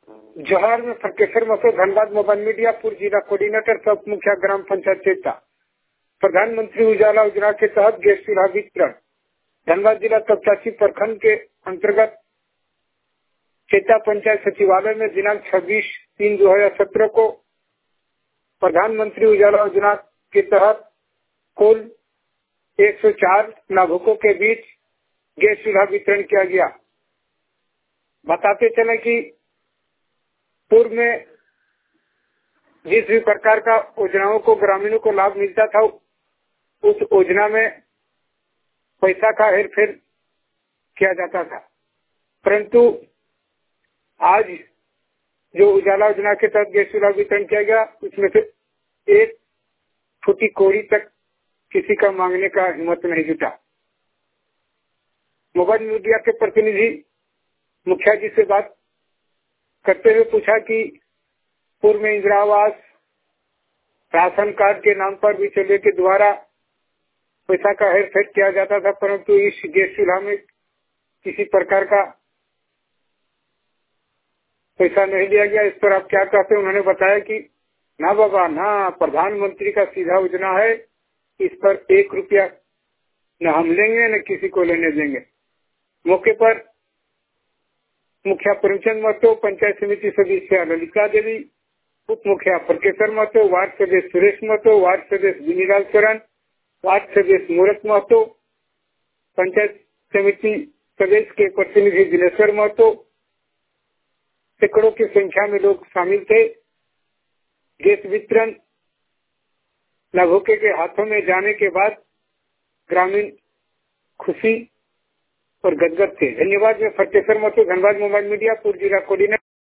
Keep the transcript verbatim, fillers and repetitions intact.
जोहार में Farkesar Mahto Dhanbad mobile media पूर्व जिला कोऑर्डिनेटर सब मुखिया ग्राम पंचायत चेता प्रधानमंत्री उजाला योजना के तहत गैस चूल्हा वितरण धनबाद जिला तपचासी प्रखंड के अंतर्गत चेता पंचायत सचिवालय में दिनांक छब्बीस तीन दो हजार सत्रह को प्रधानमंत्री उजाला योजना के तहत कुल एक सौ चार लाभुकों के बीच गैस चूल्हा वितरण किया गया। बताते चले कि पूर्व में जिस भी प्रकार का योजनाओं को ग्रामीणों को लाभ मिलता था उस योजना में पैसा का हेरफेर किया जाता था, परंतु आज जो उजाला योजना के तहत गैस चूल्हा वितरण किया गया उसमें से एक फुटी कोड़ी तक किसी का मांगने का हिम्मत नहीं जुटा। मोबाइल मीडिया के प्रतिनिधि मुखिया जी से बात करते हुए पूछा कि पूर्व में इंदिरा आवास राशन कार्ड के नाम पर भी चले के द्वारा पैसा का हेरफेर किया जाता था, परंतु इस गैस चूल्हा में किसी प्रकार का पैसा नहीं लिया गया। इस पर आप क्या कहते हैं? उन्होंने बताया कि ना बाबा ना, प्रधानमंत्री का सीधा योजना है, इस पर एक रुपया न हम लेंगे न किसी को लेने देंगे। मौके पर मुखिया प्रेमचंद महतो, पंचायत समिति सदस्य ललिता देवी, उप मुखिया फरकेसर महतो, वार्ड सदस्य सुरेश महतो, वार्ड सदस्य विनीलाल सोरेन, वार्ड सदस्य मूरत महतो, पंचायत समिति सदस्य के प्रतिनिधि दिनेश्वर महतो, सैकड़ों की संख्या में लोग शामिल थे। गैस वितरण लाभुकों के हाथों में जाने के बाद ग्रामीण खुशी और गदगद थे। धन्यवाद। मैं फरकेसर महतो, धनबाद मोबाइल मीडिया पूर्व जिला कोऑर्डिनेटर।